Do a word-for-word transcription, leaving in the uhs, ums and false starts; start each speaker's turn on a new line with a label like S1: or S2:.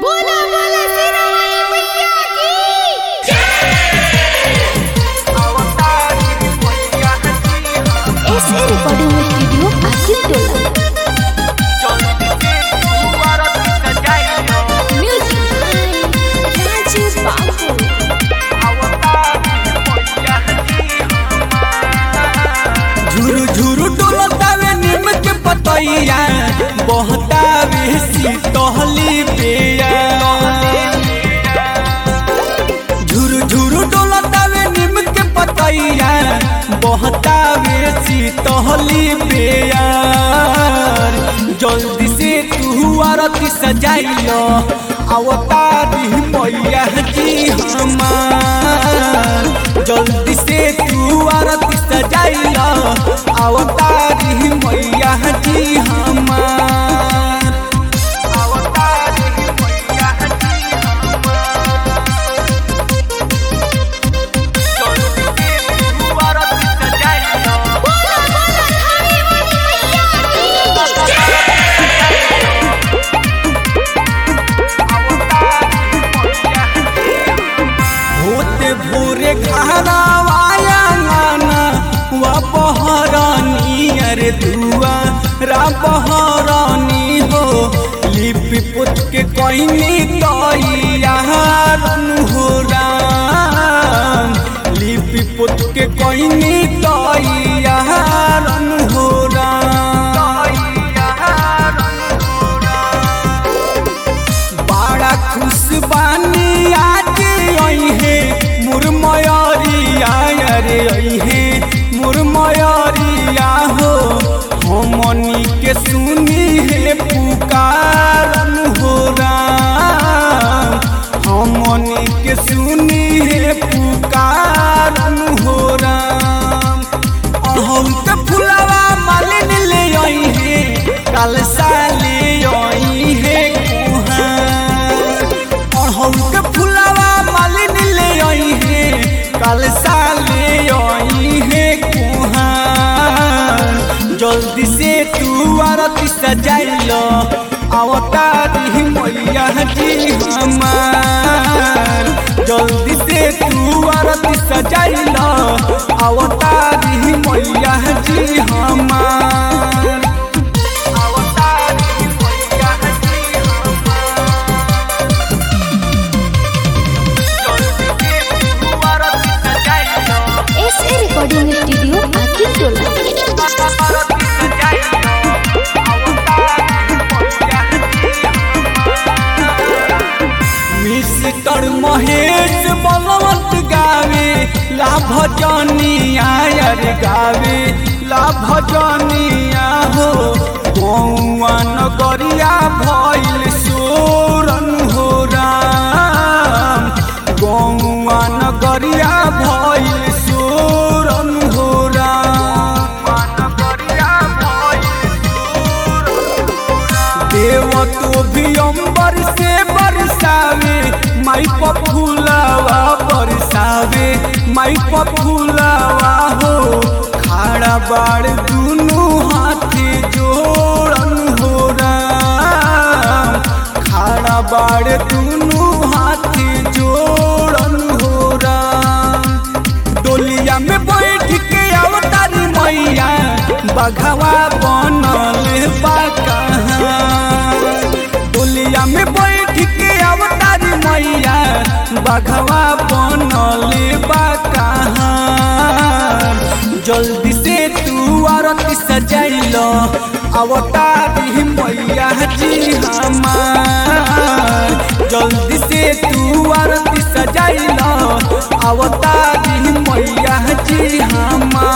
S1: बोला बोला शेरा वाली मैया की एसए रिकॉर्डिंग स्टूडियो आसिफ टोला म्यूजिक राजू बाबू
S2: झुरु झुरु डोलतावे नीम के पतैया बहतावे शीतहली पिया झुरु झुरु डोलतावे नीम के पतैया बहतावे शीतहली पिया जल्दी से तू आरती सजाइलो अवतारी मैया जी हमार जल्दी से तू आरती सजाइलो अवतारी मैया जी हमार अवतारी मैया जी हमार जल्दी से तू आरती सजाइलो
S1: बोला बोला थारी वाली मैया
S2: होते भोरे घरवाया गाना वा बहरानी अरे दुआ रा बहरानी हो लिपि पुत के कहनी तैया हो राम लिपि पुत के कहनी तैया हो बड़ा खुश बानी आज अहे मुरमयरिया रे अहे मुरमयरिया हो हमनी के सुनी है पुकारन हो राम हमनी के सुनी है पुकारन हो राम अहम के फुलवा मालिन ले अहे कल साले अहे अड़हुल के फुलवा मालिन ले आई है कल साले आई है कुहार जल्दी से तू आरती सजाइलो अवतारी मैया जी हमार जल्दी से तू आरती सजाइलो अवतारी मैया जी हमार अवतारी मैया जी
S1: एसए रिकॉर्डिंग स्टूडियो आसिफ टोला
S2: मिस्टर महेश बलवंत गावे ला भजनिया यार गावे ला भजनिया हो गौआ नगरिया भइल सोरन हो राम गौआ नगरिया भइल सोरन हो राम नगरिया देव तो भी अंबर से बरसावे माई पफुलावा बरसावे माई पफुलावा हो खाड़ा बाड़ दुनू हाथे जोड़न हो राम खाड़ा बाड़ दुनू हाथे जोड़न हो राम डोलिया में बैठ के अवतारी मैया बघवा बनल बा कहाँ डोलिया में बैठ के अवतारी मैया बघवा बनल बा कहाँ जल्दी से तू आरती सजाइलो अवतारी मैया जी हमार जल्दी से तू आरती सजाइलो अवतारी मैया जी हमार।